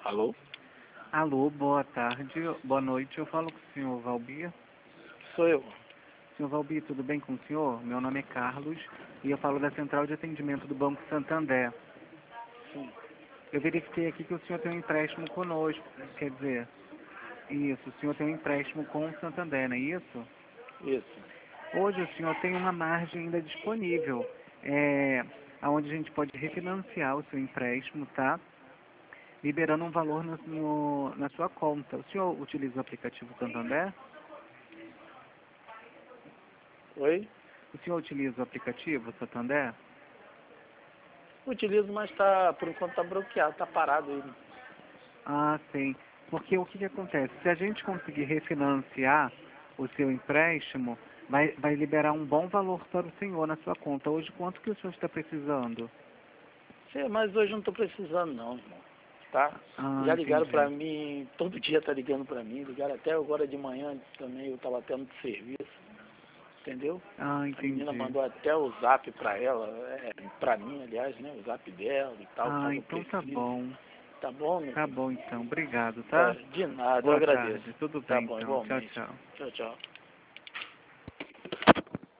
Alô? Alô, boa tarde, boa noite. Eu falo com o senhor Valbir. Sou eu. Senhor Valbir, tudo bem com o senhor? Meu nome é Carlos e eu falo da Central de Atendimento do Banco Santander. Sim. Eu verifiquei aqui que o senhor tem um empréstimo conosco, quer dizer, isso, o senhor tem um empréstimo com o Santander, não é isso? Isso. Hoje o senhor tem uma margem ainda disponível, onde a gente pode refinanciar o seu empréstimo, tá? Liberando um valor na sua conta. O senhor utiliza o aplicativo Santander? Oi? O senhor utiliza o aplicativo Santander? Utilizo, mas por enquanto tá bloqueado, tá parado ele. Ah, sim. Porque o que que acontece? Se a gente conseguir refinanciar o seu empréstimo, vai liberar um bom valor para o senhor na sua conta. Hoje, quanto que o senhor está precisando? Sim, mas hoje não tô precisando não, irmão. Tá? Ah, Já ligaram entendi. pra mim, todo dia tá ligando pra mim, ligaram até agora de manhã também, eu tava tendo serviço, entendeu? Ah, A menina entendi. mandou até o zap pra ela, pra mim, aliás, né? O zap dela e tal, Ah, caso eu então tá precise. bom. Tá bom, meu Tá filho? bom, então. Obrigado, É, tá? de nada, eu Boa agradeço. tarde. Tudo Tá bem, bom, então. Tchau, igualmente. tchau. Tchau, tchau.